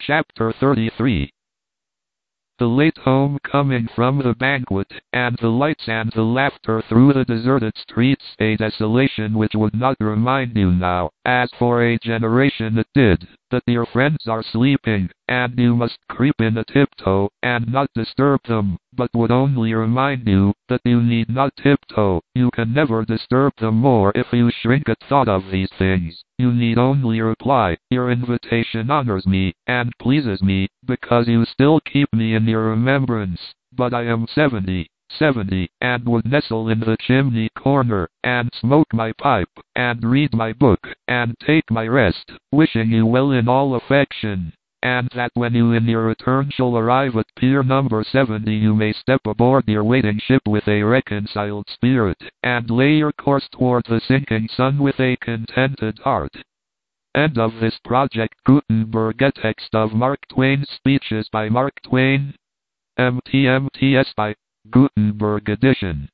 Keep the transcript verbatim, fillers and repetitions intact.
Chapter thirty-three. The late homecoming from the banquet, and the lights and the laughter through the deserted streets, a desolation which would not remind you now, as for a generation it did, that your friends are sleeping, and you must creep in a tiptoe, and not disturb them, but would only remind you, that you need not tiptoe. You can never disturb them more if you shrink at thought of these things. You need only reply, "Your invitation honors me, and pleases me, because you still keep me in your remembrance, but I am seventy, seventy, and would nestle in the chimney corner, and smoke my pipe, and read my book, and take my rest, wishing you well in all affection, and that when you in your return shall arrive at pier number seventy you may step aboard your waiting ship with a reconciled spirit, and lay your course toward the sinking sun with a contented heart." End of this project. Gutenberg. A text of Mark Twain's speeches by Mark Twain. M T M T S by Gutenberg edition.